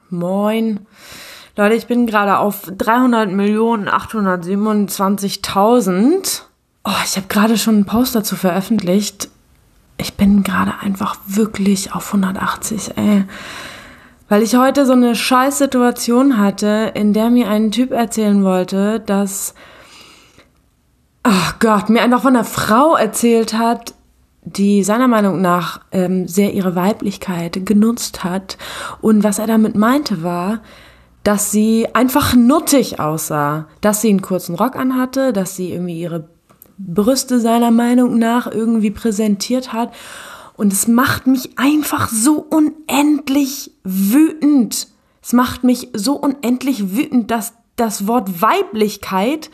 Moin. Leute, ich bin gerade auf 300.827.000. Ich habe gerade schon einen Post dazu veröffentlicht. Ich bin gerade einfach wirklich auf 180, Weil ich heute so eine scheiß Situation hatte, in der mir ein Typ erzählen wollte, dass, mir einfach von einer Frau erzählt hat, die seiner Meinung nach sehr ihre Weiblichkeit genutzt hat. Und was er damit meinte war, dass sie einfach nuttig aussah. Dass sie einen kurzen Rock anhatte, dass sie irgendwie ihre Brüste seiner Meinung nach irgendwie präsentiert hat. Und es macht mich einfach so unendlich wütend. Es macht mich so unendlich wütend, dass das Wort Weiblichkeit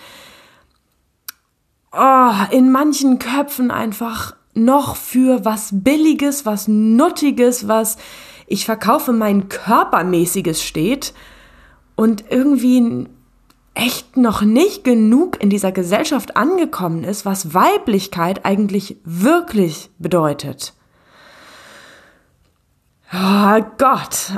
in manchen Köpfen einfach noch für was Billiges, was Nuttiges, was ich verkaufe mein Körpermäßiges steht und irgendwie echt noch nicht genug in dieser Gesellschaft angekommen ist, was Weiblichkeit eigentlich wirklich bedeutet. Oh Gott,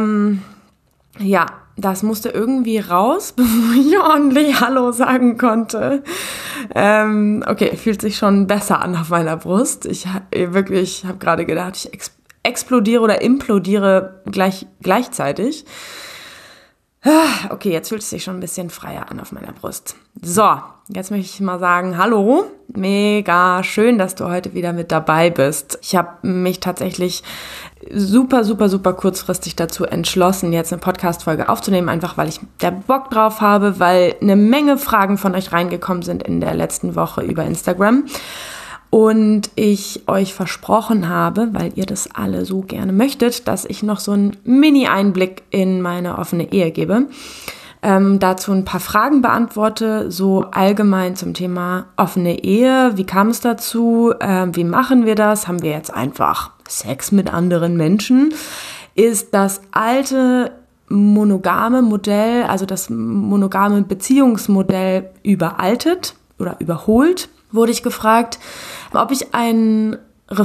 das musste irgendwie raus, bevor ich ordentlich Hallo sagen konnte. Okay, fühlt sich schon besser an auf meiner Brust. Ich habe gerade gedacht, ich explodiere oder implodiere gleichzeitig. Okay, jetzt fühlt es sich schon ein bisschen freier an auf meiner Brust. So, jetzt möchte ich mal sagen, hallo, mega schön, dass du heute wieder mit dabei bist. Ich habe mich tatsächlich super kurzfristig dazu entschlossen, jetzt eine Podcast-Folge aufzunehmen, einfach weil ich da Bock drauf habe, weil eine Menge Fragen von euch reingekommen sind in der letzten Woche über Instagram. Und ich euch versprochen habe, weil ihr das alle so gerne möchtet, dass ich noch so einen Mini-Einblick in meine offene Ehe gebe. Dazu ein paar Fragen beantworte, so allgemein zum Thema offene Ehe. Wie kam es dazu? Wie machen wir das? Haben wir jetzt einfach Sex mit anderen Menschen? Ist das alte monogame Modell, also das monogame Beziehungsmodell überaltet oder überholt? Wurde ich gefragt, ob ich ein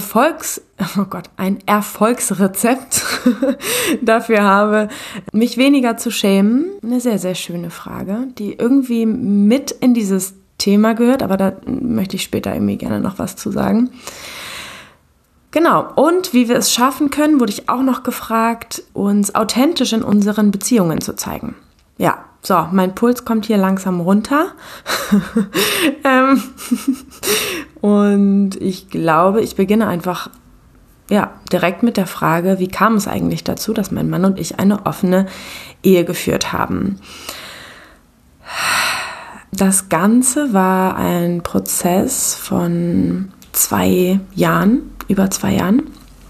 Erfolgsrezept dafür habe, mich weniger zu schämen. Eine sehr, sehr schöne Frage, die irgendwie mit in dieses Thema gehört, aber da möchte ich später irgendwie gerne noch was zu sagen. Genau, und wie wir es schaffen können, wurde ich auch noch gefragt, uns authentisch in unseren Beziehungen zu zeigen. Ja, so, mein Puls kommt hier langsam runter. Und ich glaube, ich beginne einfach direkt mit der Frage, wie kam es eigentlich dazu, dass mein Mann und ich eine offene Ehe geführt haben? Das Ganze war ein Prozess von über 2 Jahren.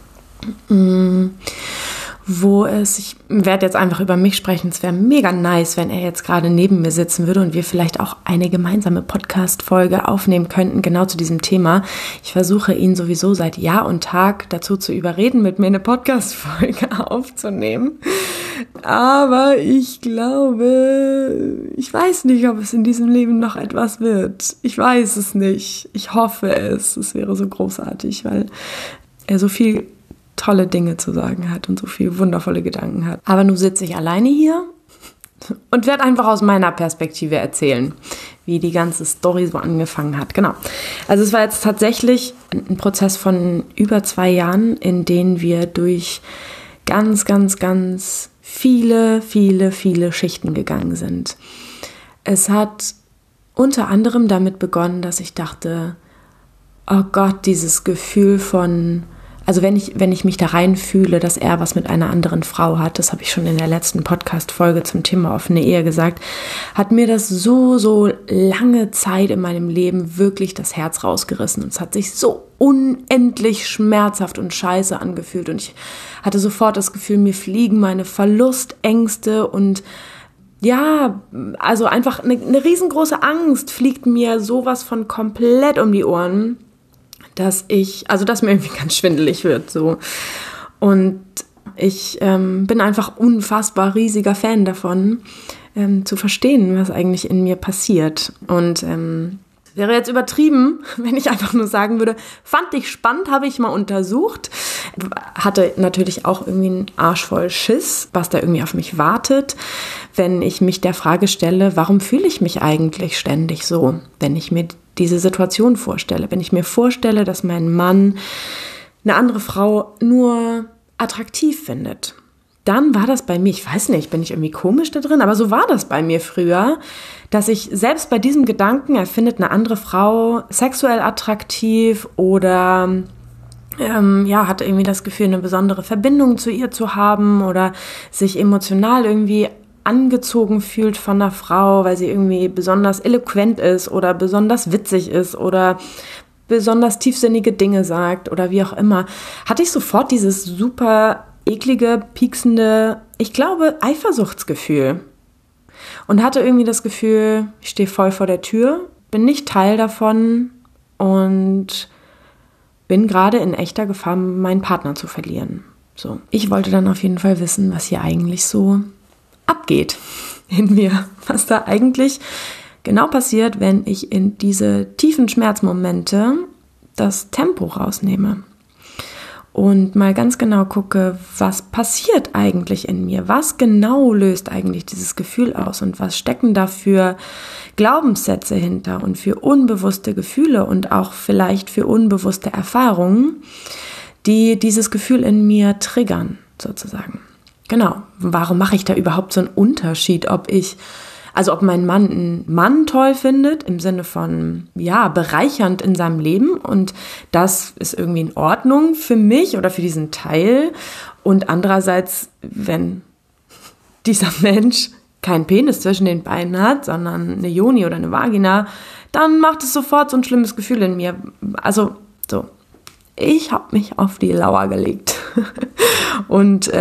Ich werde jetzt einfach über mich sprechen. Es wäre mega nice, wenn er jetzt gerade neben mir sitzen würde und wir vielleicht auch eine gemeinsame Podcast-Folge aufnehmen könnten, genau zu diesem Thema. Ich versuche ihn sowieso seit Jahr und Tag dazu zu überreden, mit mir eine Podcast-Folge aufzunehmen. Aber ich glaube, ich weiß nicht, ob es in diesem Leben noch etwas wird. Ich weiß es nicht. Ich hoffe es. Es wäre so großartig, weil er so viel tolle Dinge zu sagen hat und so viele wundervolle Gedanken hat. Aber nun sitze ich alleine hier und werde einfach aus meiner Perspektive erzählen, wie die ganze Story so angefangen hat. Genau. Also es war jetzt tatsächlich ein Prozess von über 2 Jahren, in denen wir durch ganz viele Schichten gegangen sind. Es hat unter anderem damit begonnen, dass ich dachte, oh Gott, dieses Gefühl von, also wenn ich mich da reinfühle, dass er was mit einer anderen Frau hat, das habe ich schon in der letzten Podcast-Folge zum Thema offene Ehe gesagt, hat mir das so lange Zeit in meinem Leben wirklich das Herz rausgerissen. Und es hat sich so unendlich schmerzhaft und scheiße angefühlt. Und ich hatte sofort das Gefühl, mir fliegen meine Verlustängste und also einfach eine riesengroße Angst fliegt mir sowas von komplett um die Ohren, dass mir irgendwie ganz schwindelig wird, so. Und ich bin einfach unfassbar riesiger Fan davon, zu verstehen, was eigentlich in mir passiert. Und Wäre jetzt übertrieben, wenn ich einfach nur sagen würde, fand ich spannend, habe ich mal untersucht. Hatte natürlich auch irgendwie einen Arsch voll Schiss, was da irgendwie auf mich wartet, wenn ich mich der Frage stelle, warum fühle ich mich eigentlich ständig so, wenn ich mir diese Situation vorstelle. Wenn ich mir vorstelle, dass mein Mann eine andere Frau nur attraktiv findet. Dann war das bei mir, ich weiß nicht, bin ich irgendwie komisch da drin, aber so war das bei mir früher, dass ich selbst bei diesem Gedanken, er findet eine andere Frau sexuell attraktiv oder hatte irgendwie das Gefühl, eine besondere Verbindung zu ihr zu haben oder sich emotional irgendwie angezogen fühlt von einer Frau, weil sie irgendwie besonders eloquent ist oder besonders witzig ist oder besonders tiefsinnige Dinge sagt oder wie auch immer, hatte ich sofort dieses super eklige, pieksende, ich glaube, Eifersuchtsgefühl. Und hatte irgendwie das Gefühl, ich stehe voll vor der Tür, bin nicht Teil davon und bin gerade in echter Gefahr, meinen Partner zu verlieren. So. Ich wollte dann auf jeden Fall wissen, was hier eigentlich so abgeht in mir. Was da eigentlich genau passiert, wenn ich in diese tiefen Schmerzmomente das Tempo rausnehme. Und mal ganz genau gucke, was passiert eigentlich in mir? Was genau löst eigentlich dieses Gefühl aus? Und was stecken da für Glaubenssätze hinter und für unbewusste Gefühle und auch vielleicht für unbewusste Erfahrungen, die dieses Gefühl in mir triggern, sozusagen. Genau. Warum mache ich da überhaupt so einen Unterschied, ob mein Mann einen Mann toll findet, im Sinne von, bereichernd in seinem Leben und das ist irgendwie in Ordnung für mich oder für diesen Teil und andererseits, wenn dieser Mensch keinen Penis zwischen den Beinen hat, sondern eine Joni oder eine Vagina, dann macht es sofort so ein schlimmes Gefühl in mir. Also, so. Ich habe mich auf die Lauer gelegt und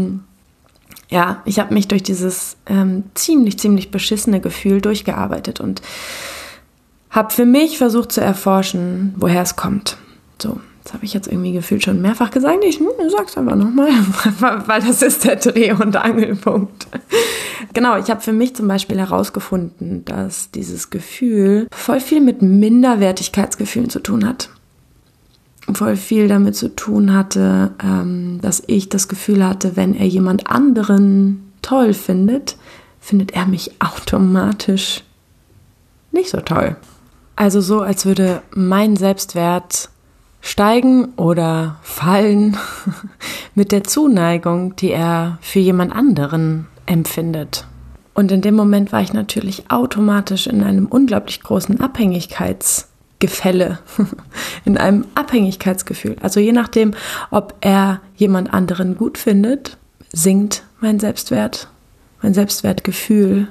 ich habe mich durch dieses ziemlich beschissene Gefühl durchgearbeitet und habe für mich versucht zu erforschen, woher es kommt. So, das habe ich jetzt irgendwie gefühlt schon mehrfach gesagt. Ich sag's einfach nochmal, weil das ist der Dreh- und Angelpunkt. Genau, ich habe für mich zum Beispiel herausgefunden, dass dieses Gefühl voll viel mit Minderwertigkeitsgefühlen zu tun hat. Voll viel damit zu tun hatte, dass ich das Gefühl hatte, wenn er jemand anderen toll findet, findet er mich automatisch nicht so toll. Also so, als würde mein Selbstwert steigen oder fallen mit der Zuneigung, die er für jemand anderen empfindet. Und in dem Moment war ich natürlich automatisch in einem unglaublich großen Abhängigkeitsgefälle, in einem Abhängigkeitsgefühl. Also je nachdem, ob er jemand anderen gut findet, sinkt mein Selbstwert, mein Selbstwertgefühl.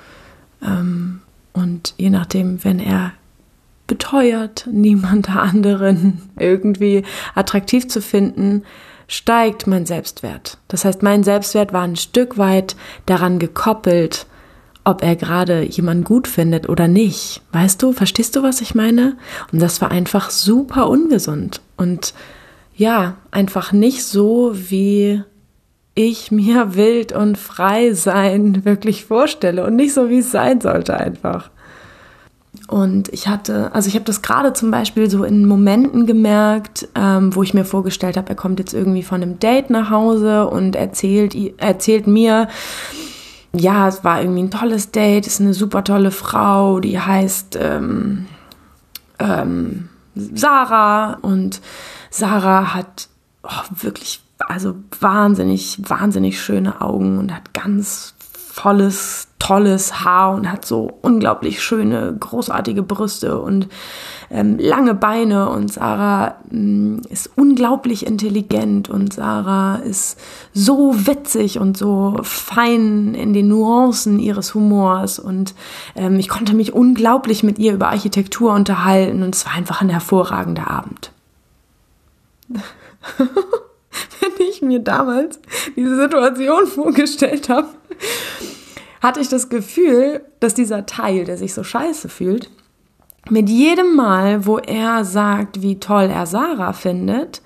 Und je nachdem, wenn er beteuert, niemand anderen irgendwie attraktiv zu finden, steigt mein Selbstwert. Das heißt, mein Selbstwert war ein Stück weit daran gekoppelt, ob er gerade jemanden gut findet oder nicht. Weißt du, verstehst du, was ich meine? Und das war einfach super ungesund. Und ja, einfach nicht so, wie ich mir wild und frei sein wirklich vorstelle. Und nicht so, wie es sein sollte einfach. Und ich habe das gerade zum Beispiel so in Momenten gemerkt, wo ich mir vorgestellt habe, er kommt jetzt irgendwie von einem Date nach Hause und erzählt mir, ja, es war irgendwie ein tolles Date, ist eine super tolle Frau, die heißt Sarah und Sarah hat wirklich, also wahnsinnig schöne Augen und hat ganz tolles Haar und hat so unglaublich schöne, großartige Brüste und lange Beine und Sarah ist unglaublich intelligent und Sarah ist so witzig und so fein in den Nuancen ihres Humors und ich konnte mich unglaublich mit ihr über Architektur unterhalten und es war einfach ein hervorragender Abend. Wenn ich mir damals diese Situation vorgestellt habe, hatte ich das Gefühl, dass dieser Teil, der sich so scheiße fühlt, mit jedem Mal, wo er sagt, wie toll er Sarah findet,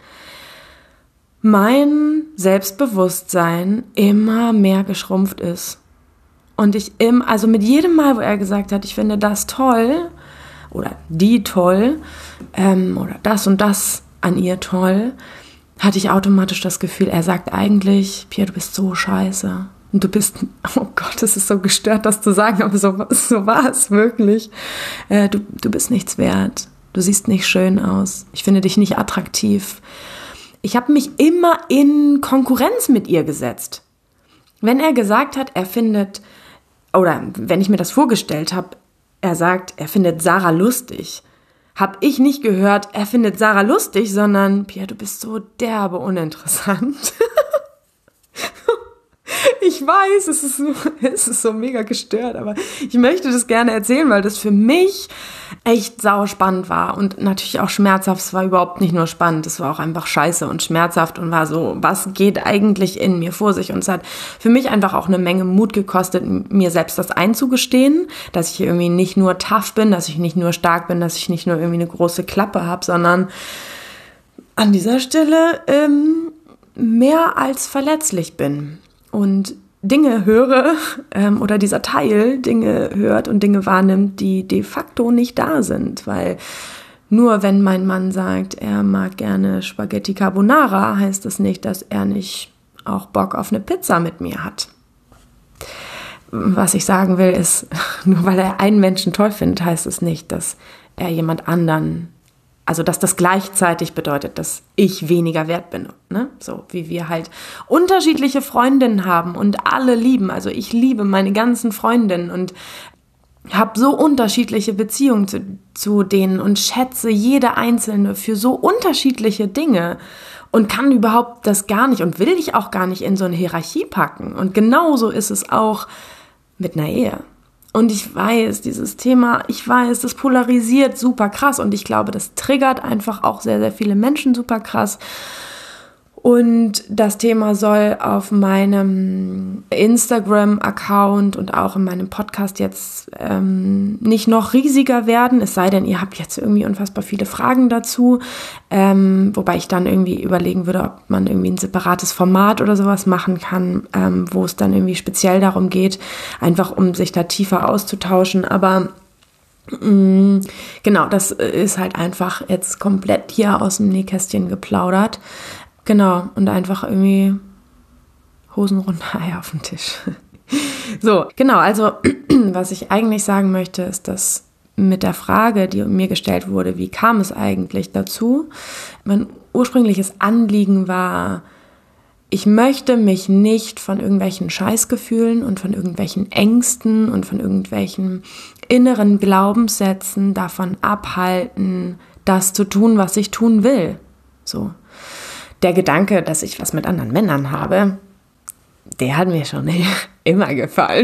mein Selbstbewusstsein immer mehr geschrumpft ist. Und also mit jedem Mal, wo er gesagt hat, ich finde das toll, oder die toll oder das und das an ihr toll, hatte ich automatisch das Gefühl, er sagt eigentlich, Pia, du bist so scheiße. Und du bist, oh Gott, es ist so gestört, das zu sagen, aber so war es wirklich. Du bist nichts wert. Du siehst nicht schön aus. Ich finde dich nicht attraktiv. Ich habe mich immer in Konkurrenz mit ihr gesetzt. Wenn er gesagt hat, er findet, oder wenn ich mir das vorgestellt habe, er sagt, er findet Sarah lustig, habe ich nicht gehört, er findet Sarah lustig, sondern, Pia, du bist so derbe uninteressant. Ich weiß, es ist so mega gestört, aber ich möchte das gerne erzählen, weil das für mich echt sauspannend war und natürlich auch schmerzhaft. Es war überhaupt nicht nur spannend, es war auch einfach scheiße und schmerzhaft und war so, was geht eigentlich in mir vor sich? Und es hat für mich einfach auch eine Menge Mut gekostet, mir selbst das einzugestehen, dass ich irgendwie nicht nur tough bin, dass ich nicht nur stark bin, dass ich nicht nur irgendwie eine große Klappe habe, sondern an dieser Stelle mehr als verletzlich bin. Und Dinge höre oder dieser Teil Dinge hört und Dinge wahrnimmt, die de facto nicht da sind. Weil nur wenn mein Mann sagt, er mag gerne Spaghetti Carbonara, heißt das nicht, dass er nicht auch Bock auf eine Pizza mit mir hat. Was ich sagen will, ist, nur weil er einen Menschen toll findet, heißt es nicht, dass er jemand anderen, also dass das gleichzeitig bedeutet, dass ich weniger wert bin, ne? So wie wir halt unterschiedliche Freundinnen haben und alle lieben. Also ich liebe meine ganzen Freundinnen und habe so unterschiedliche Beziehungen zu denen und schätze jede einzelne für so unterschiedliche Dinge und kann überhaupt das gar nicht und will ich auch gar nicht in so eine Hierarchie packen. Und genauso ist es auch mit einer Ehe. Und ich weiß, dieses Thema, das polarisiert super krass und ich glaube, das triggert einfach auch sehr, sehr viele Menschen super krass. Und das Thema soll auf meinem Instagram-Account und auch in meinem Podcast jetzt nicht noch riesiger werden, es sei denn, ihr habt jetzt irgendwie unfassbar viele Fragen dazu, wobei ich dann irgendwie überlegen würde, ob man irgendwie ein separates Format oder sowas machen kann, wo es dann irgendwie speziell darum geht, einfach um sich da tiefer auszutauschen, aber genau, das ist halt einfach jetzt komplett hier aus dem Nähkästchen geplaudert. Genau, und einfach irgendwie Hosen runter, Eier auf den Tisch. So, genau, also was ich eigentlich sagen möchte, ist, dass mit der Frage, die mir gestellt wurde, wie kam es eigentlich dazu? Mein ursprüngliches Anliegen war, ich möchte mich nicht von irgendwelchen Scheißgefühlen und von irgendwelchen Ängsten und von irgendwelchen inneren Glaubenssätzen davon abhalten, das zu tun, was ich tun will. So. Der Gedanke, dass ich was mit anderen Männern habe, der hat mir schon immer gefallen.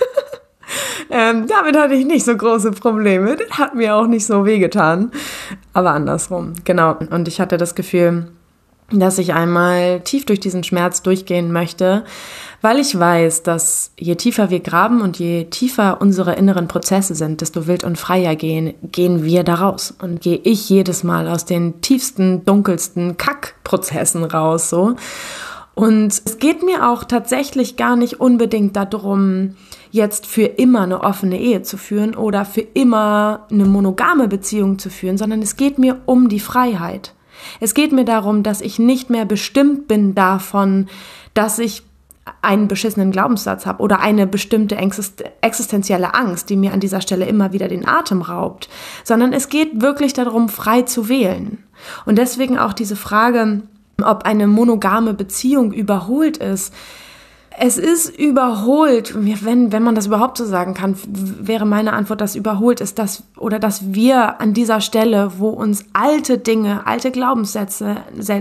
Damit hatte ich nicht so große Probleme. Das hat mir auch nicht so wehgetan. Aber andersrum, genau. Und ich hatte das Gefühl, dass ich einmal tief durch diesen Schmerz durchgehen möchte, weil ich weiß, dass je tiefer wir graben und je tiefer unsere inneren Prozesse sind, desto wild und freier gehen wir da raus. Und gehe ich jedes Mal aus den tiefsten, dunkelsten Kackprozessen raus, so. Und es geht mir auch tatsächlich gar nicht unbedingt darum, jetzt für immer eine offene Ehe zu führen oder für immer eine monogame Beziehung zu führen, sondern es geht mir um die Freiheit. Es geht mir darum, dass ich nicht mehr bestimmt bin davon, dass ich einen beschissenen Glaubenssatz habe oder eine bestimmte existenzielle Angst, die mir an dieser Stelle immer wieder den Atem raubt, sondern es geht wirklich darum, frei zu wählen. Und deswegen auch diese Frage, ob eine monogame Beziehung überholt ist. Es ist überholt, wenn man das überhaupt so sagen kann, wäre meine Antwort, dass überholt ist, dass wir an dieser Stelle, wo uns alte Dinge, alte Glaubenssätze,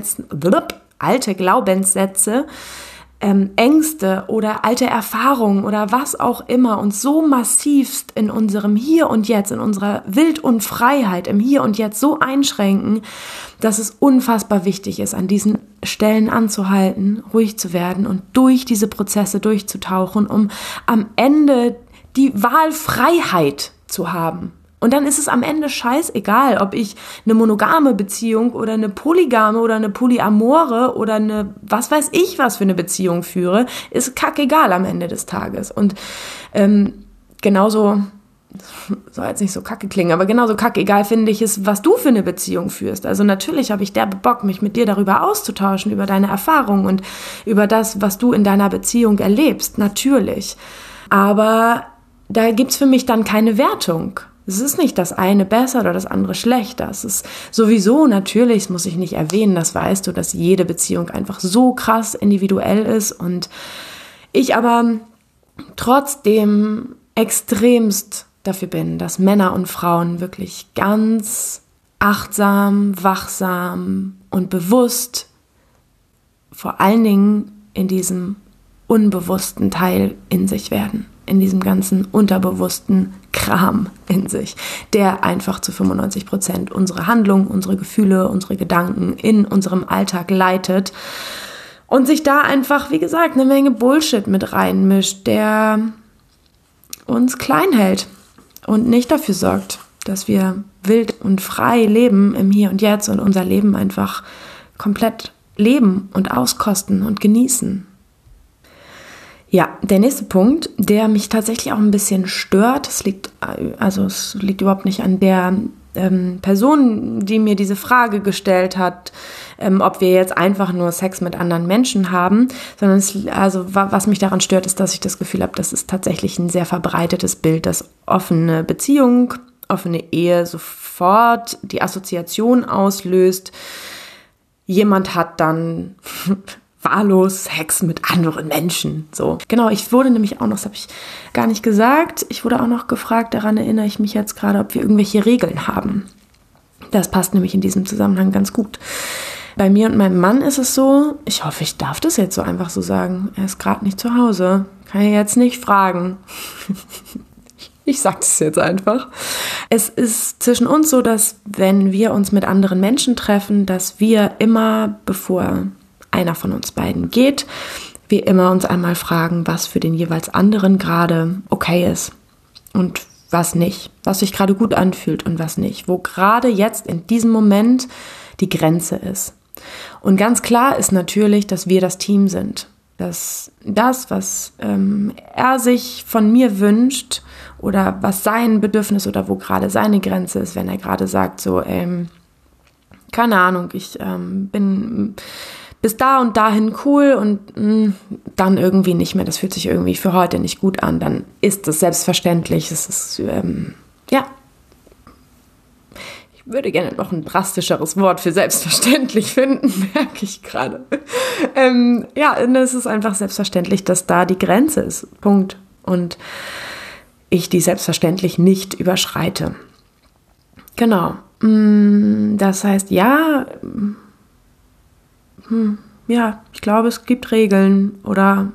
Ängste oder alte Erfahrungen oder was auch immer uns so massivst in unserem Hier und Jetzt, in unserer Wild und Freiheit im Hier und Jetzt so einschränken, dass es unfassbar wichtig ist, an diesen Stellen anzuhalten, ruhig zu werden und durch diese Prozesse durchzutauchen, um am Ende die Wahlfreiheit zu haben. Und dann ist es am Ende scheißegal, ob ich eine monogame Beziehung oder eine polygame oder eine polyamore oder eine was weiß ich was für eine Beziehung führe, ist kackegal am Ende des Tages. Und genauso soll jetzt nicht so kacke klingen, aber genauso kackegal finde ich es, was du für eine Beziehung führst. Also natürlich habe ich derbe Bock, mich mit dir darüber auszutauschen, über deine Erfahrungen und über das, was du in deiner Beziehung erlebst, natürlich. Aber da gibt's für mich dann keine Wertung. Es ist nicht das eine besser oder das andere schlechter. Es ist sowieso natürlich, das muss ich nicht erwähnen, das weißt du, dass jede Beziehung einfach so krass individuell ist und ich aber trotzdem extremst dafür bin, dass Männer und Frauen wirklich ganz achtsam, wachsam und bewusst, vor allen Dingen in diesem unbewussten Teil in sich werden, in diesem ganzen unterbewussten Kram in sich, der einfach zu 95% unsere Handlung, unsere Gefühle, unsere Gedanken in unserem Alltag leitet und sich da einfach, wie gesagt, eine Menge Bullshit mit reinmischt, der uns klein hält und nicht dafür sorgt, dass wir wild und frei leben im Hier und Jetzt und unser Leben einfach komplett leben und auskosten und genießen. Ja, der nächste Punkt, der mich tatsächlich auch ein bisschen stört, es liegt überhaupt nicht an der Person, die mir diese Frage gestellt hat, ob wir jetzt einfach nur Sex mit anderen Menschen haben, sondern was mich daran stört, ist, dass ich das Gefühl habe, das ist tatsächlich ein sehr verbreitetes Bild, dass offene Beziehung, offene Ehe sofort die Assoziation auslöst. Jemand hat dann wahllos Sex mit anderen Menschen. So. Genau, ich wurde nämlich auch noch, das habe ich gar nicht gesagt, ich wurde auch noch gefragt, daran erinnere ich mich jetzt gerade, ob wir irgendwelche Regeln haben. Das passt nämlich in diesem Zusammenhang ganz gut. Bei mir und meinem Mann ist es so, ich hoffe, ich darf das jetzt so einfach so sagen, er ist gerade nicht zu Hause, kann ich jetzt nicht fragen. Ich sage das jetzt einfach. Es ist zwischen uns so, dass wenn wir uns mit anderen Menschen treffen, dass wir immer, bevor einer von uns beiden geht, wir immer uns einmal fragen, was für den jeweils anderen gerade okay ist und was nicht, was sich gerade gut anfühlt und was nicht, wo gerade jetzt in diesem Moment die Grenze ist. Und ganz klar ist natürlich, dass wir das Team sind, dass das, was er sich von mir wünscht oder was sein Bedürfnis oder wo gerade seine Grenze ist, wenn er gerade sagt so, keine Ahnung, ich bin bis da und dahin cool und dann irgendwie nicht mehr. Das fühlt sich irgendwie für heute nicht gut an. Dann ist das selbstverständlich. Es ist, ich würde gerne noch ein drastischeres Wort für selbstverständlich finden, merke ich gerade. Es ist einfach selbstverständlich, dass da die Grenze ist. Punkt. Und ich die selbstverständlich nicht überschreite. Genau. Das heißt, ich glaube, es gibt Regeln oder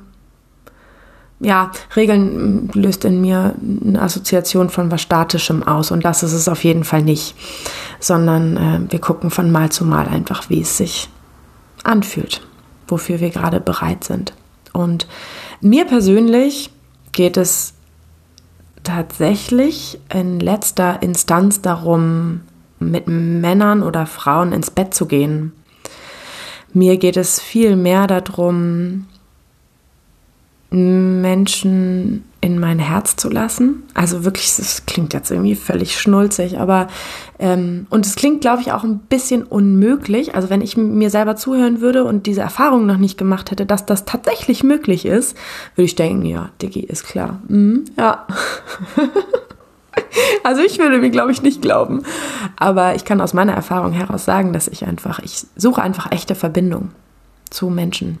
Regeln löst in mir eine Assoziation von was Statischem aus und das ist es auf jeden Fall nicht, sondern wir gucken von Mal zu Mal einfach, wie es sich anfühlt, wofür wir gerade bereit sind. Und mir persönlich geht es tatsächlich in letzter Instanz darum, mit Männern oder Frauen ins Bett zu gehen. Mir geht es viel mehr darum, Menschen in mein Herz zu lassen. Also wirklich, das klingt jetzt irgendwie völlig schnulzig, aber und es klingt, glaube ich, auch ein bisschen unmöglich. Also wenn ich mir selber zuhören würde und diese Erfahrung noch nicht gemacht hätte, dass das tatsächlich möglich ist, würde ich denken, ja, Diggi, ist klar. Ja. Also ich würde mir, glaube ich, nicht glauben. Aber ich kann aus meiner Erfahrung heraus sagen, dass ich suche einfach echte Verbindung zu Menschen.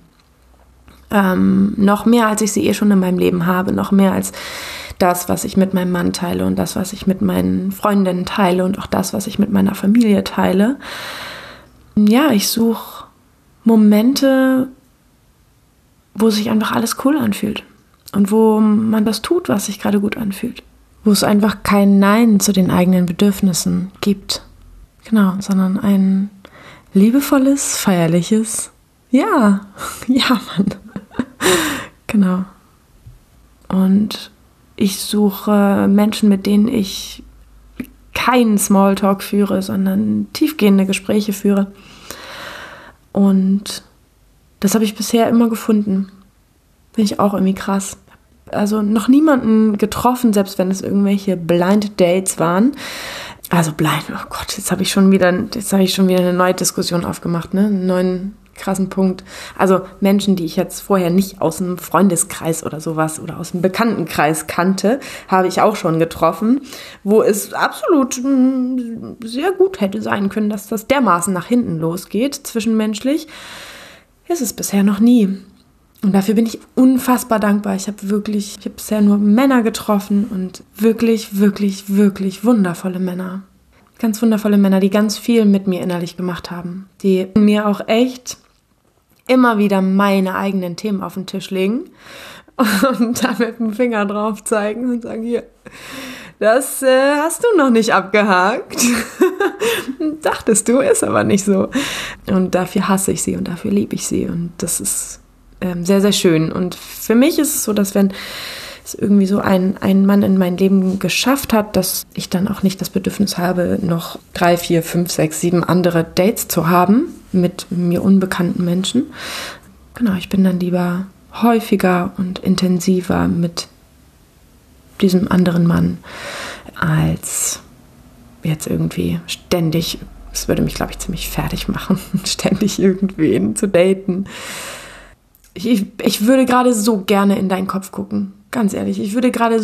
Noch mehr, als ich sie schon in meinem Leben habe. Noch mehr als das, was ich mit meinem Mann teile und das, was ich mit meinen Freundinnen teile und auch das, was ich mit meiner Familie teile. Ja, ich suche Momente, wo sich einfach alles cool anfühlt. Und wo man das tut, was sich gerade gut anfühlt. Wo es einfach kein Nein zu den eigenen Bedürfnissen gibt. Genau, sondern ein liebevolles, feierliches Ja, Mann. Genau. Und ich suche Menschen, mit denen ich keinen Smalltalk führe, sondern tiefgehende Gespräche führe. Und das habe ich bisher immer gefunden. Finde ich auch irgendwie krass. also noch niemanden getroffen, selbst wenn es irgendwelche Blind Dates waren. Also blind, oh Gott, jetzt habe ich schon wieder eine neue Diskussion aufgemacht, ne? Einen neuen krassen Punkt. Also Menschen, die ich jetzt vorher nicht aus dem Freundeskreis oder sowas oder aus dem Bekanntenkreis kannte, habe ich auch schon getroffen, wo es absolut sehr gut hätte sein können, dass das dermaßen nach hinten losgeht, zwischenmenschlich. Ist es bisher noch nie. Und dafür bin ich unfassbar dankbar. Ich habe bisher nur Männer getroffen und wirklich, wirklich, wirklich wundervolle Männer. Ganz wundervolle Männer, die ganz viel mit mir innerlich gemacht haben. Die mir auch echt immer wieder meine eigenen Themen auf den Tisch legen und da mit dem Finger drauf zeigen und sagen, hier, das hast du noch nicht abgehakt. Dachtest du, ist aber nicht so. Und dafür hasse ich sie und dafür liebe ich sie. Und das ist sehr, sehr schön. Und für mich ist es so, dass wenn es irgendwie so ein Mann in mein Leben geschafft hat, dass ich dann auch nicht das Bedürfnis habe, noch 3, 4, 5, 6, 7 andere Dates zu haben mit mir unbekannten Menschen. Genau, ich bin dann lieber häufiger und intensiver mit diesem anderen Mann als jetzt irgendwie ständig, das würde mich, glaube ich, ziemlich fertig machen, ständig irgendwen zu daten. Ich würde gerade so gerne in deinen Kopf gucken. Ganz ehrlich, ich würde gerade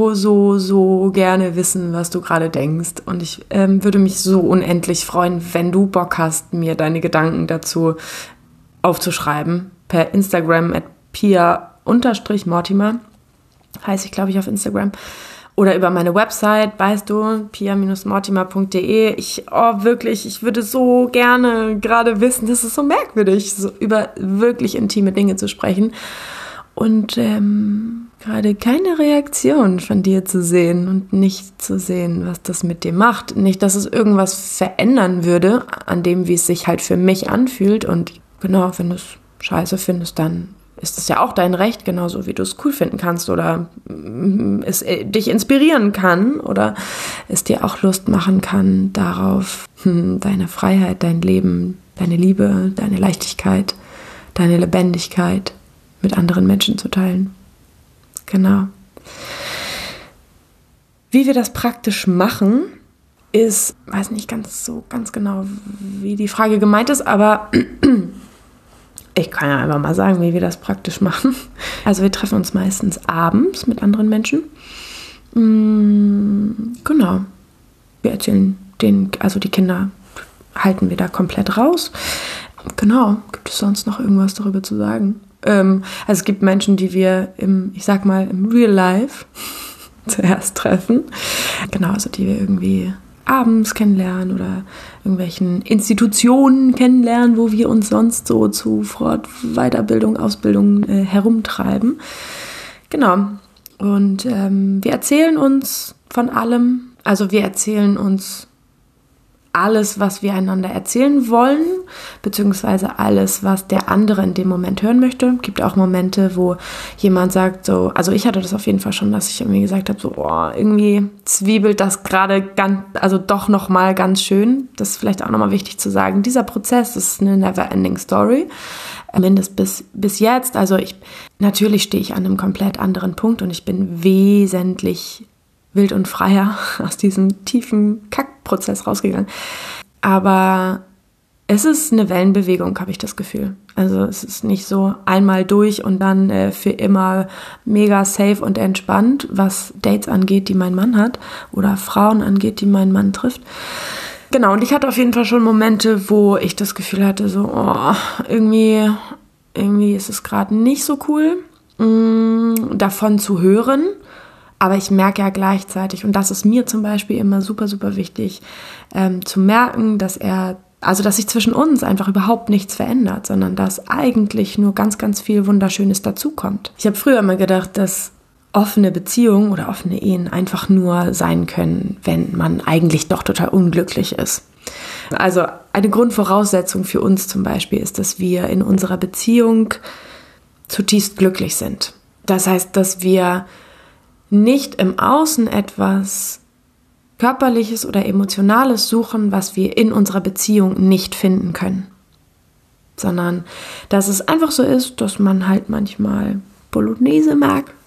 so gerne wissen, was du gerade denkst. Und ich würde mich so unendlich freuen, wenn du Bock hast, mir deine Gedanken dazu aufzuschreiben. Per Instagram @pia_mortimer heiße ich, glaube ich, auf Instagram. Oder über meine Website, weißt du, pia-mortimer.de. Ich würde so gerne gerade wissen, das ist so merkwürdig, so über wirklich intime Dinge zu sprechen. Und gerade keine Reaktion von dir zu sehen und nicht zu sehen, was das mit dir macht. Nicht, dass es irgendwas verändern würde, an dem, wie es sich halt für mich anfühlt. Und genau, wenn du es scheiße findest, dann ist es ja auch dein Recht, genauso wie du es cool finden kannst oder es dich inspirieren kann oder es dir auch Lust machen kann darauf, deine Freiheit, dein Leben, deine Liebe, deine Leichtigkeit, deine Lebendigkeit mit anderen Menschen zu teilen. Genau. Wie wir das praktisch machen, ist, weiß nicht ganz genau, wie die Frage gemeint ist, aber ich kann ja einfach mal sagen, wie wir das praktisch machen. Also wir treffen uns meistens abends mit anderen Menschen. Genau. Wir erzählen also die Kinder halten wir da komplett raus. Genau. Gibt es sonst noch irgendwas darüber zu sagen? Also es gibt Menschen, die wir im Real Life zuerst treffen. Genau, also die wir irgendwie abends kennenlernen oder irgendwelchen Institutionen kennenlernen, wo wir uns sonst so zu Weiterbildung, Ausbildung herumtreiben. Genau. Und wir erzählen uns von allem. Also wir erzählen uns alles, was wir einander erzählen wollen, beziehungsweise alles, was der andere in dem Moment hören möchte. Es gibt auch Momente, wo jemand sagt so, also ich hatte das auf jeden Fall schon, dass ich irgendwie gesagt habe, so, irgendwie zwiebelt das gerade doch nochmal ganz schön. Das ist vielleicht auch nochmal wichtig zu sagen. Dieser Prozess ist eine never-ending Story. Mindestens bis jetzt. Also natürlich stehe ich an einem komplett anderen Punkt und ich bin wesentlich wild und freier aus diesem tiefen Kackprozess rausgegangen. Aber es ist eine Wellenbewegung, habe ich das Gefühl. Also es ist nicht so einmal durch und dann für immer mega safe und entspannt, was Dates angeht, die mein Mann hat oder Frauen angeht, die mein Mann trifft. Genau, und ich hatte auf jeden Fall schon Momente, wo ich das Gefühl hatte, so irgendwie ist es gerade nicht so cool, davon zu hören. Aber ich merke ja gleichzeitig, und das ist mir zum Beispiel immer super, super wichtig, zu merken, dass sich zwischen uns einfach überhaupt nichts verändert, sondern dass eigentlich nur ganz, ganz viel Wunderschönes dazukommt. Ich habe früher immer gedacht, dass offene Beziehungen oder offene Ehen einfach nur sein können, wenn man eigentlich doch total unglücklich ist. Also eine Grundvoraussetzung für uns zum Beispiel ist, dass wir in unserer Beziehung zutiefst glücklich sind. Das heißt, dass wir nicht im Außen etwas Körperliches oder Emotionales suchen, was wir in unserer Beziehung nicht finden können. Sondern dass es einfach so ist, dass man halt manchmal Bolognese mag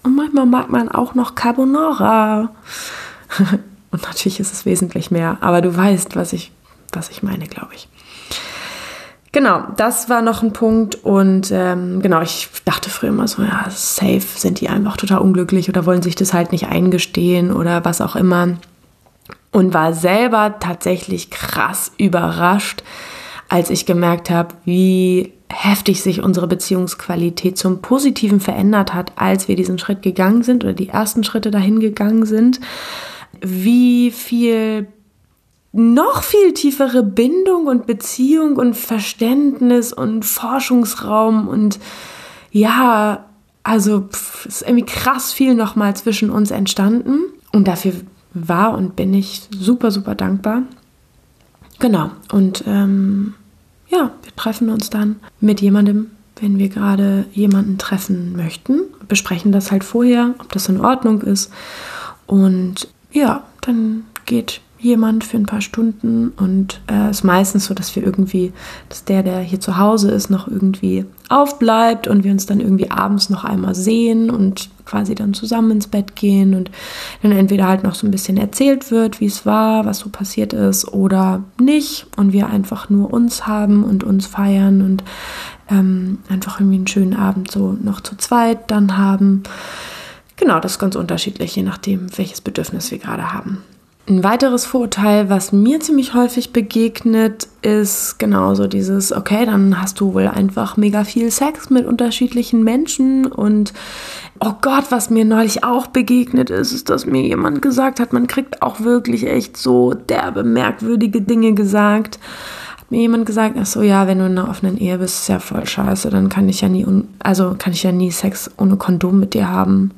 Und manchmal mag man auch noch Carbonara. Und natürlich ist es wesentlich mehr, aber du weißt, was ich meine, glaube ich. Genau, das war noch ein Punkt und genau, ich dachte früher immer so, ja, safe sind die einfach total unglücklich oder wollen sich das halt nicht eingestehen oder was auch immer und war selber tatsächlich krass überrascht, als ich gemerkt habe, wie heftig sich unsere Beziehungsqualität zum Positiven verändert hat, als wir diesen Schritt gegangen sind oder die ersten Schritte dahin gegangen sind, wie viel noch viel tiefere Bindung und Beziehung und Verständnis und Forschungsraum und ja, also ist irgendwie krass viel nochmal zwischen uns entstanden und dafür war und bin ich super, super dankbar. Genau, und ja, wir treffen uns dann mit jemandem, wenn wir gerade jemanden treffen möchten, besprechen das halt vorher, ob das in Ordnung ist und ja, dann geht jemand für ein paar Stunden und ist meistens so, dass wir irgendwie, dass der hier zu Hause ist, noch irgendwie aufbleibt und wir uns dann irgendwie abends noch einmal sehen und quasi dann zusammen ins Bett gehen und dann entweder halt noch so ein bisschen erzählt wird, wie es war, was so passiert ist oder nicht und wir einfach nur uns haben und uns feiern und einfach irgendwie einen schönen Abend so noch zu zweit dann haben. Genau, das ist ganz unterschiedlich, je nachdem, welches Bedürfnis wir gerade haben. Ein weiteres Vorurteil, was mir ziemlich häufig begegnet, ist genauso dieses, okay, dann hast du wohl einfach mega viel Sex mit unterschiedlichen Menschen und oh Gott, was mir neulich auch begegnet ist, dass mir jemand gesagt hat, man kriegt auch wirklich echt so derbe, merkwürdige Dinge gesagt. Hat mir jemand gesagt, ach so, ja, wenn du in einer offenen Ehe bist, ist ja voll scheiße, dann kann ich ja nie Sex ohne Kondom mit dir haben.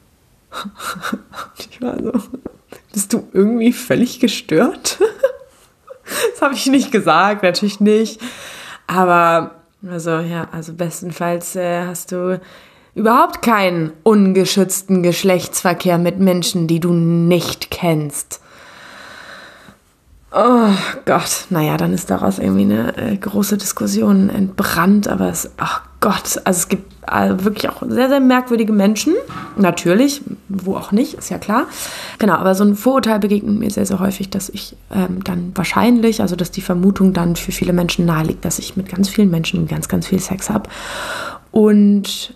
Ich war so, bist du irgendwie völlig gestört? Das habe ich nicht gesagt, natürlich nicht. Aber, also bestenfalls hast du überhaupt keinen ungeschützten Geschlechtsverkehr mit Menschen, die du nicht kennst. Oh Gott, naja, dann ist daraus irgendwie eine große Diskussion entbrannt, aber ach Gott, also es gibt wirklich auch sehr, sehr merkwürdige Menschen, natürlich, wo auch nicht, ist ja klar. Genau, aber so ein Vorurteil begegnet mir sehr, sehr häufig, dass ich dann wahrscheinlich, also dass die Vermutung dann für viele Menschen naheliegt, dass ich mit ganz vielen Menschen ganz, ganz viel Sex habe. Und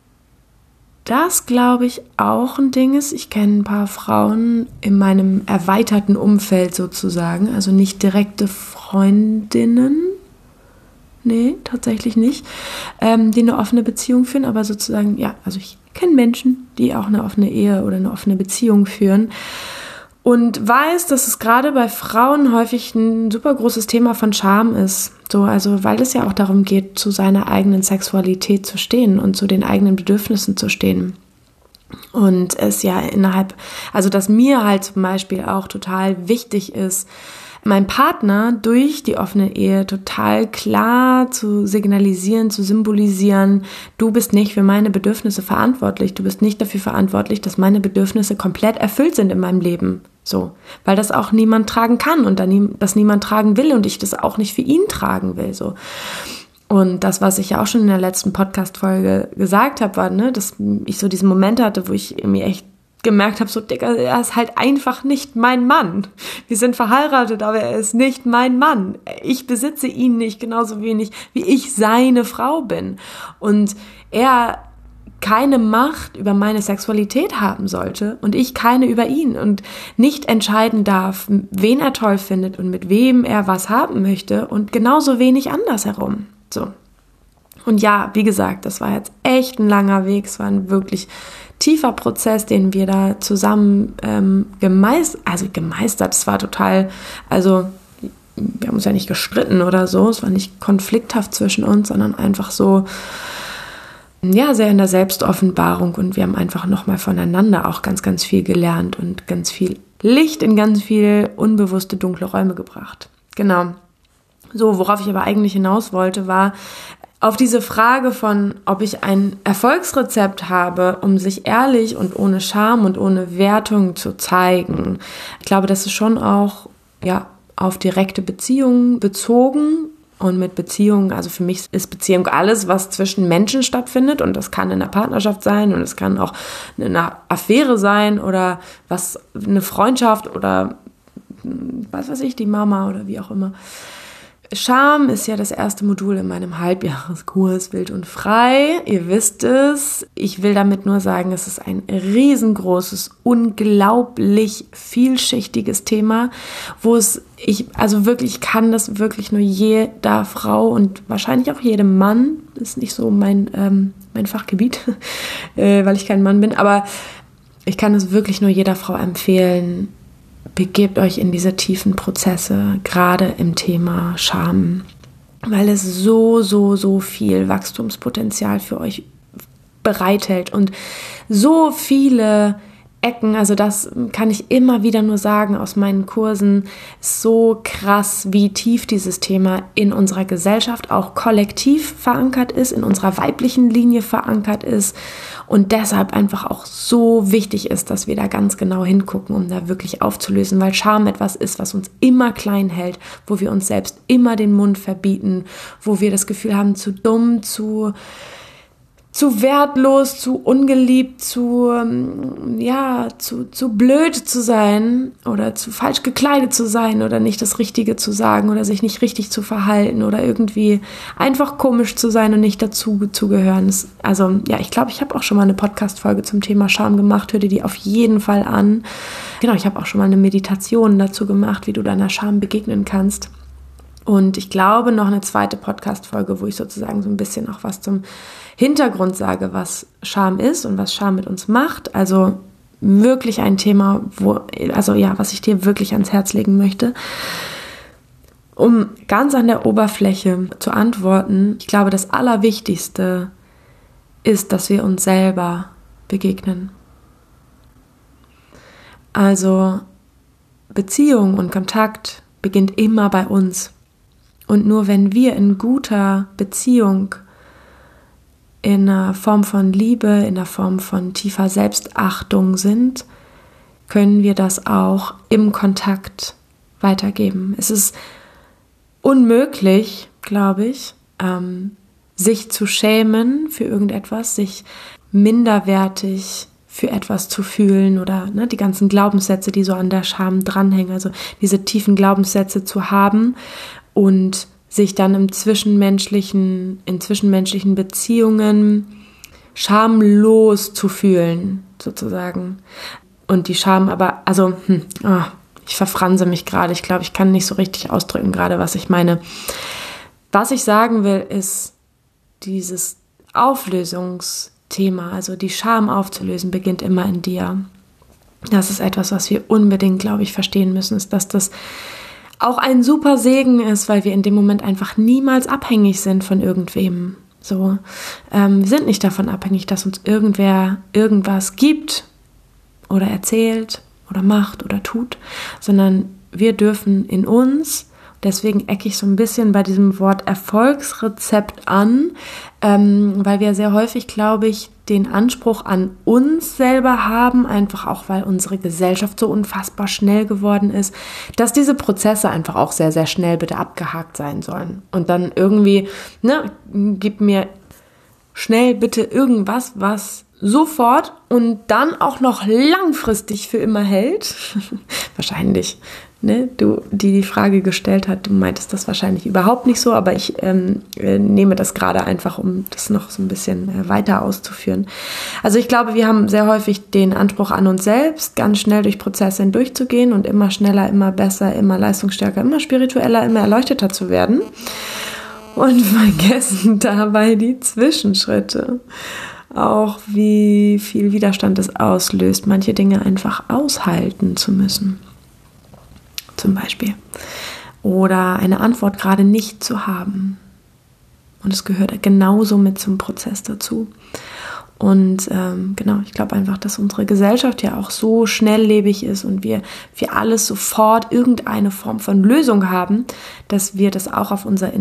das, glaube ich, auch ein Ding ist. Ich kenne ein paar Frauen in meinem erweiterten Umfeld sozusagen, also nicht direkte Freundinnen, nee, tatsächlich nicht, die eine offene Beziehung führen, aber sozusagen, ja, also ich kenne Menschen, die auch eine offene Ehe oder eine offene Beziehung führen und weiß, dass es gerade bei Frauen häufig ein super großes Thema von Scham ist. So, also weil es ja auch darum geht, zu seiner eigenen Sexualität zu stehen und zu den eigenen Bedürfnissen zu stehen. Und es ja dass mir halt zum Beispiel auch total wichtig ist, meinem Partner durch die offene Ehe total klar zu signalisieren, zu symbolisieren, du bist nicht für meine Bedürfnisse verantwortlich, du bist nicht dafür verantwortlich, dass meine Bedürfnisse komplett erfüllt sind in meinem Leben. So, weil das auch niemand tragen kann und das niemand tragen will und ich das auch nicht für ihn tragen will. So. Und das, was ich ja auch schon in der letzten Podcast-Folge gesagt habe, war, dass ich so diesen Moment hatte, wo ich mir echt gemerkt habe, so, Digga, er ist halt einfach nicht mein Mann. Wir sind verheiratet, aber er ist nicht mein Mann. Ich besitze ihn nicht genauso wenig, wie ich seine Frau bin. Und er keine Macht über meine Sexualität haben sollte und ich keine über ihn und nicht entscheiden darf, wen er toll findet und mit wem er was haben möchte und genauso wenig andersherum. So. Und ja, wie gesagt, das war jetzt echt ein langer Weg, es war ein wirklich tiefer Prozess, den wir da zusammen gemeistert. Es war total, also wir haben uns ja nicht gestritten oder so, es war nicht konflikthaft zwischen uns, sondern einfach so, ja, sehr in der Selbstoffenbarung und wir haben einfach nochmal voneinander auch ganz, ganz viel gelernt und ganz viel Licht in ganz viel unbewusste, dunkle Räume gebracht. Genau. So, worauf ich aber eigentlich hinaus wollte, war auf diese Frage von, ob ich ein Erfolgsrezept habe, um sich ehrlich und ohne Scham und ohne Wertung zu zeigen. Ich glaube, das ist schon auch, ja, auf direkte Beziehungen bezogen, Und mit Beziehung, also für mich ist Beziehung alles, was zwischen Menschen stattfindet. Und das kann in einer Partnerschaft sein und es kann auch eine Affäre sein oder eine Freundschaft oder was weiß ich, die Mama oder wie auch immer. Scham ist ja das erste Modul in meinem Halbjahreskurs Wild und Frei. Ihr wisst es. Ich will damit nur sagen, es ist ein riesengroßes, unglaublich vielschichtiges Thema, ich kann das wirklich nur jeder Frau und wahrscheinlich auch jedem Mann, ist nicht so mein Fachgebiet, weil ich kein Mann bin, aber ich kann es wirklich nur jeder Frau empfehlen. Begebt euch in diese tiefen Prozesse, gerade im Thema Scham, weil es so viel Wachstumspotenzial für euch bereithält und so viele Ecken, also das kann ich immer wieder nur sagen aus meinen Kursen, so krass, wie tief dieses Thema in unserer Gesellschaft auch kollektiv verankert ist, in unserer weiblichen Linie verankert ist und deshalb einfach auch so wichtig ist, dass wir da ganz genau hingucken, um da wirklich aufzulösen, weil Scham etwas ist, was uns immer klein hält, wo wir uns selbst immer den Mund verbieten, wo wir das Gefühl haben, zu dumm, zu wertlos, zu ungeliebt, zu blöd zu sein oder zu falsch gekleidet zu sein oder nicht das Richtige zu sagen oder sich nicht richtig zu verhalten oder irgendwie einfach komisch zu sein und nicht dazu zu gehören. Also ja, ich glaube, ich habe auch schon mal eine Podcast-Folge zum Thema Scham gemacht, hör dir die auf jeden Fall an. Genau, ich habe auch schon mal eine Meditation dazu gemacht, wie du deiner Scham begegnen kannst. Und ich glaube, noch eine zweite Podcast-Folge, wo ich sozusagen so ein bisschen auch was zum Hintergrund sage, was Scham ist und was Scham mit uns macht. Also wirklich ein Thema, was ich dir wirklich ans Herz legen möchte. Um ganz an der Oberfläche zu antworten, ich glaube, das Allerwichtigste ist, dass wir uns selber begegnen. Also Beziehung und Kontakt beginnt immer bei uns. Und nur wenn wir in guter Beziehung, in einer Form von Liebe, in einer Form von tiefer Selbstachtung sind, können wir das auch im Kontakt weitergeben. Es ist unmöglich, glaube ich, sich zu schämen für irgendetwas, sich minderwertig für etwas zu fühlen oder die ganzen Glaubenssätze, die so an der Scham dranhängen, also diese tiefen Glaubenssätze zu haben und sich dann in zwischenmenschlichen Beziehungen schamlos zu fühlen, sozusagen. Und die Scham aber, ich verfranse mich gerade, ich glaube, ich kann nicht so richtig ausdrücken gerade, was ich meine. Was ich sagen will, ist dieses Auflösungsthema, also die Scham aufzulösen, beginnt immer in dir. Das ist etwas, was wir unbedingt, glaube ich, verstehen müssen, ist, dass das auch ein super Segen ist, weil wir in dem Moment einfach niemals abhängig sind von irgendwem. So, wir sind nicht davon abhängig, dass uns irgendwer irgendwas gibt oder erzählt oder macht oder tut, sondern wir dürfen in uns, deswegen ecke ich so ein bisschen bei diesem Wort Erfolgsrezept an, weil wir sehr häufig, glaube ich, den Anspruch an uns selber haben, einfach auch, weil unsere Gesellschaft so unfassbar schnell geworden ist, dass diese Prozesse einfach auch sehr, sehr schnell bitte abgehakt sein sollen. Und dann irgendwie, gib mir schnell bitte irgendwas, was sofort und dann auch noch langfristig für immer hält. Wahrscheinlich, du, die Frage gestellt hat, du meintest das wahrscheinlich überhaupt nicht so, aber ich nehme das gerade einfach, um das noch so ein bisschen weiter auszuführen. Also ich glaube, wir haben sehr häufig den Anspruch an uns selbst, ganz schnell durch Prozesse hindurchzugehen und immer schneller, immer besser, immer leistungsstärker, immer spiritueller, immer erleuchteter zu werden und vergessen dabei die Zwischenschritte. Auch wie viel Widerstand es auslöst, manche Dinge einfach aushalten zu müssen. Zum Beispiel. Oder eine Antwort gerade nicht zu haben. Und es gehört genauso mit zum Prozess dazu. Und ich glaube einfach, dass unsere Gesellschaft ja auch so schnelllebig ist und wir für alles sofort irgendeine Form von Lösung haben, dass wir das auch auf unser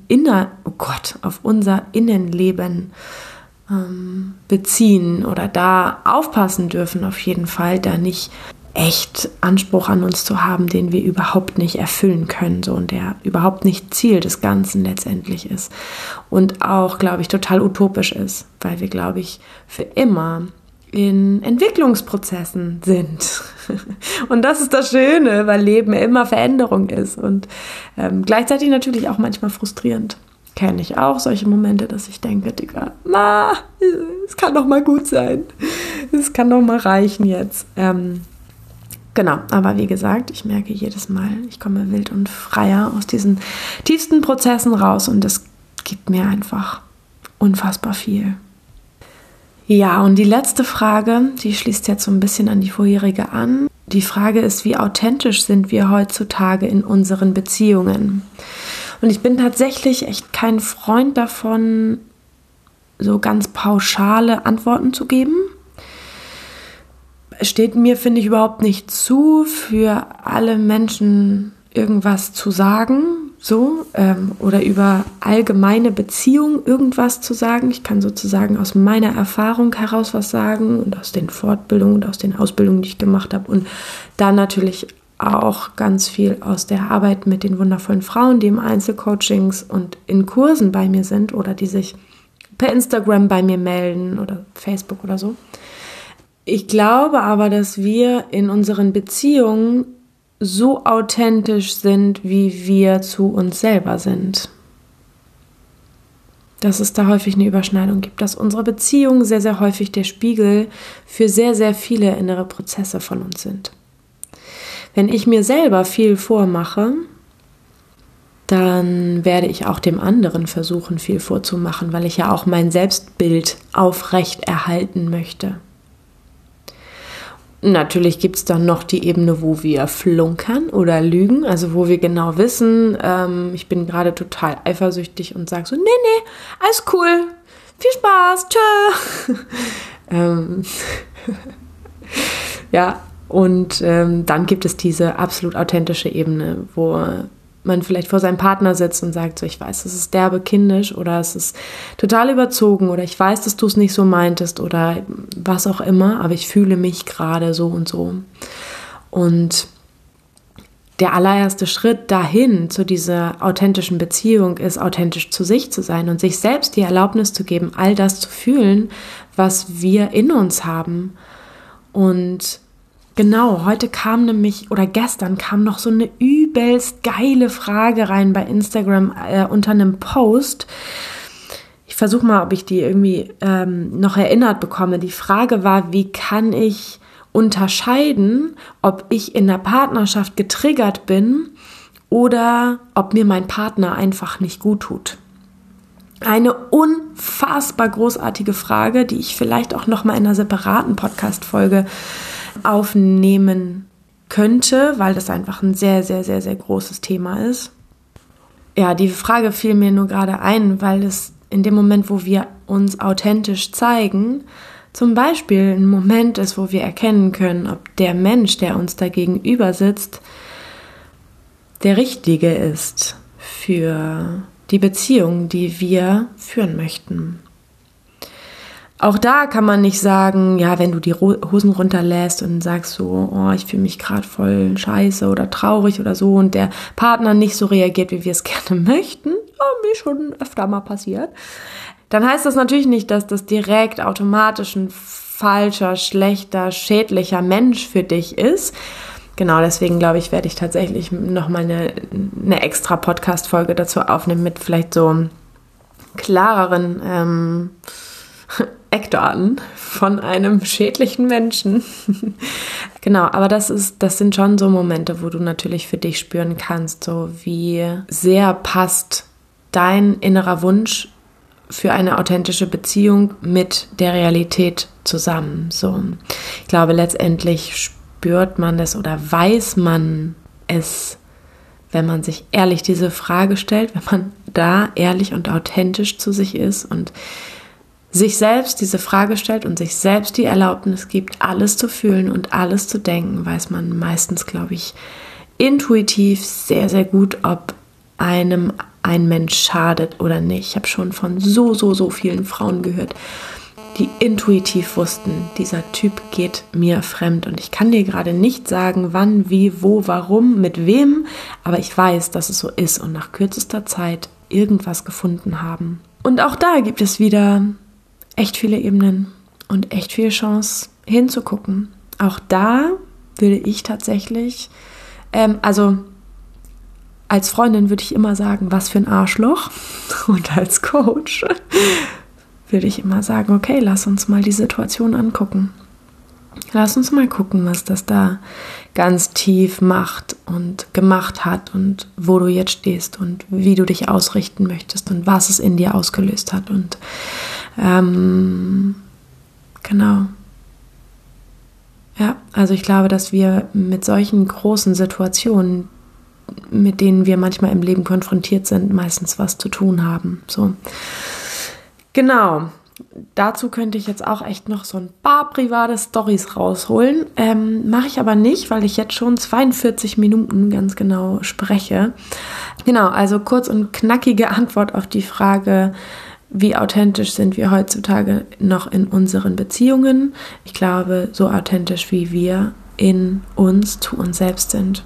auf unser Innenleben beziehen oder da aufpassen dürfen auf jeden Fall, da nicht echt Anspruch an uns zu haben, den wir überhaupt nicht erfüllen können, so, und der überhaupt nicht Ziel des Ganzen letztendlich ist. Und auch, glaube ich, total utopisch ist, weil wir, glaube ich, für immer in Entwicklungsprozessen sind. Und das ist das Schöne, weil Leben immer Veränderung ist und gleichzeitig natürlich auch manchmal frustrierend. Kenne ich auch solche Momente, dass ich denke, Digga, es kann doch mal gut sein. Es kann doch mal reichen jetzt. Genau, aber wie gesagt, ich merke jedes Mal, ich komme wild und freier aus diesen tiefsten Prozessen raus und es gibt mir einfach unfassbar viel. Ja, und die letzte Frage, die schließt jetzt so ein bisschen an die vorherige an. Die Frage ist, wie authentisch sind wir heutzutage in unseren Beziehungen? Und ich bin tatsächlich echt kein Freund davon, so ganz pauschale Antworten zu geben. Es steht mir, finde ich, überhaupt nicht zu, für alle Menschen irgendwas zu sagen, oder über allgemeine Beziehungen irgendwas zu sagen. Ich kann sozusagen aus meiner Erfahrung heraus was sagen und aus den Fortbildungen und aus den Ausbildungen, die ich gemacht habe, und dann natürlich auch ganz viel aus der Arbeit mit den wundervollen Frauen, die im Einzelcoachings und in Kursen bei mir sind oder die sich per Instagram bei mir melden oder Facebook oder so. Ich glaube aber, dass wir in unseren Beziehungen so authentisch sind, wie wir zu uns selber sind. Dass es da häufig eine Überschneidung gibt, dass unsere Beziehungen sehr, sehr häufig der Spiegel für sehr, sehr viele innere Prozesse von uns sind. Wenn ich mir selber viel vormache, dann werde ich auch dem anderen versuchen, viel vorzumachen, weil ich ja auch mein Selbstbild aufrecht erhalten möchte. Natürlich gibt es dann noch die Ebene, wo wir flunkern oder lügen, also wo wir genau wissen, ich bin gerade total eifersüchtig und sage so, nee, alles cool, viel Spaß, tschö. Ja, und dann gibt es diese absolut authentische Ebene, wo man vielleicht vor seinem Partner sitzt und sagt so, ich weiß, das ist derbe kindisch oder es ist total überzogen oder ich weiß, dass du es nicht so meintest oder was auch immer, aber ich fühle mich gerade so und so. Und der allererste Schritt dahin zu dieser authentischen Beziehung ist, authentisch zu sich zu sein und sich selbst die Erlaubnis zu geben, all das zu fühlen, was wir in uns haben. Und genau, heute kam nämlich, oder gestern kam noch so eine übelst geile Frage rein bei Instagram unter einem Post. Ich versuche mal, ob ich die irgendwie noch erinnert bekomme. Die Frage war, wie kann ich unterscheiden, ob ich in der Partnerschaft getriggert bin oder ob mir mein Partner einfach nicht gut tut. Eine unfassbar großartige Frage, die ich vielleicht auch noch mal in einer separaten Podcast-Folge aufnehmen könnte, weil das einfach ein sehr, sehr, sehr, sehr großes Thema ist. Ja, die Frage fiel mir nur gerade ein, weil es in dem Moment, wo wir uns authentisch zeigen, zum Beispiel ein Moment ist, wo wir erkennen können, ob der Mensch, der uns da gegenüber sitzt, der Richtige ist für die Beziehung, die wir führen möchten. Auch da kann man nicht sagen, ja, wenn du die Hosen runterlässt und sagst so, oh, ich fühle mich gerade voll scheiße oder traurig oder so und der Partner nicht so reagiert, wie wir es gerne möchten, mir schon öfter mal passiert, dann heißt das natürlich nicht, dass das direkt automatisch ein falscher, schlechter, schädlicher Mensch für dich ist. Genau, deswegen glaube ich, werde ich tatsächlich nochmal eine extra Podcast-Folge dazu aufnehmen mit vielleicht so klareren Eckdaten von einem schädlichen Menschen. Genau, aber das sind schon so Momente, wo du natürlich für dich spüren kannst, so wie sehr passt dein innerer Wunsch für eine authentische Beziehung mit der Realität zusammen. So, ich glaube, letztendlich spürt man das oder weiß man es, wenn man sich ehrlich diese Frage stellt, wenn man da ehrlich und authentisch zu sich ist und sich selbst diese Frage stellt und sich selbst die Erlaubnis gibt, alles zu fühlen und alles zu denken, weiß man meistens, glaube ich, intuitiv sehr, sehr gut, ob einem ein Mensch schadet oder nicht. Ich habe schon von so vielen Frauen gehört, die intuitiv wussten, dieser Typ geht mir fremd. Und ich kann dir gerade nicht sagen, wann, wie, wo, warum, mit wem, aber ich weiß, dass es so ist und nach kürzester Zeit irgendwas gefunden haben. Und auch da gibt es wieder echt viele Ebenen und echt viel Chance hinzugucken. Auch da würde ich tatsächlich, als Freundin würde ich immer sagen, was für ein Arschloch. Und als Coach würde ich immer sagen, okay, lass uns mal die Situation angucken. Lass uns mal gucken, was das da ganz tief macht und gemacht hat und wo du jetzt stehst und wie du dich ausrichten möchtest und was es in dir ausgelöst hat. Und genau. Ja, also ich glaube, dass wir mit solchen großen Situationen, mit denen wir manchmal im Leben konfrontiert sind, meistens was zu tun haben. So. Genau. Dazu könnte ich jetzt auch echt noch so ein paar private Storys rausholen. Mache ich aber nicht, weil ich jetzt schon 42 Minuten ganz genau spreche. Genau, also kurz und knackige Antwort auf die Frage, wie authentisch sind wir heutzutage noch in unseren Beziehungen? Ich glaube, so authentisch wie wir in uns, zu uns selbst sind.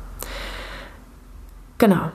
Genau.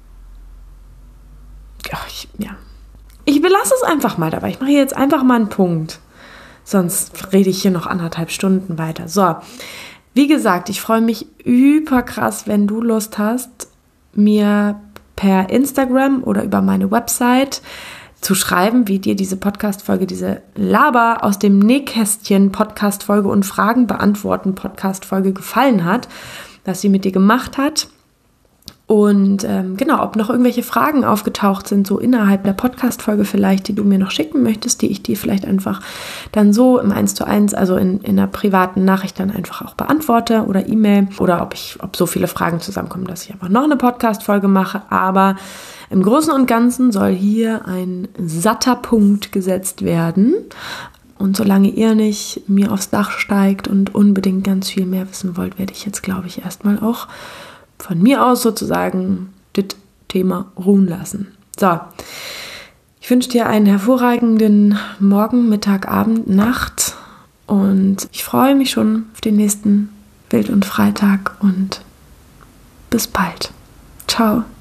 Ich belasse es einfach mal dabei. Ich mache jetzt einfach mal einen Punkt. Sonst rede ich hier noch 1,5 Stunden weiter. So, wie gesagt, ich freue mich überkrass, wenn du Lust hast, mir per Instagram oder über meine Website zu schreiben, wie dir diese Podcast-Folge, diese Laber aus dem Nähkästchen Podcast-Folge und Fragen beantworten Podcast-Folge gefallen hat, was sie mit dir gemacht hat. Und genau, ob noch irgendwelche Fragen aufgetaucht sind, so innerhalb der Podcast-Folge vielleicht, die du mir noch schicken möchtest, die ich dir vielleicht einfach dann so im 1:1, also in einer privaten Nachricht dann einfach auch beantworte oder E-Mail. Oder ob so viele Fragen zusammenkommen, dass ich einfach noch eine Podcast-Folge mache. Aber im Großen und Ganzen soll hier ein satter Punkt gesetzt werden. Und solange ihr nicht mir aufs Dach steigt und unbedingt ganz viel mehr wissen wollt, werde ich jetzt, glaube ich, erstmal auch von mir aus sozusagen das Thema ruhen lassen. So, ich wünsche dir einen hervorragenden Morgen, Mittag, Abend, Nacht und ich freue mich schon auf den nächsten Wild- und Freitag und bis bald. Ciao.